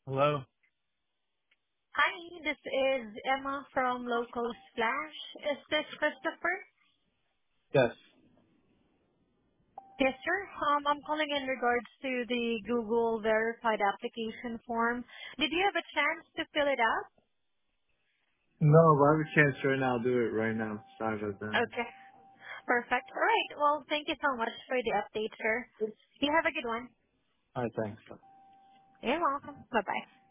Hello? Hi, this is Emma from Local Splash. Is this Christopher? Yes. Yes, sir. I'm calling in regards to the Google verified application form. Did you have a chance to fill it out? No, but I have a chance right now. I'll do it right now. Sorry about that. Okay, perfect. All right. Well, thank you so much for the update, sir. You have a good one. Alright, thanks. You're welcome. Bye-bye.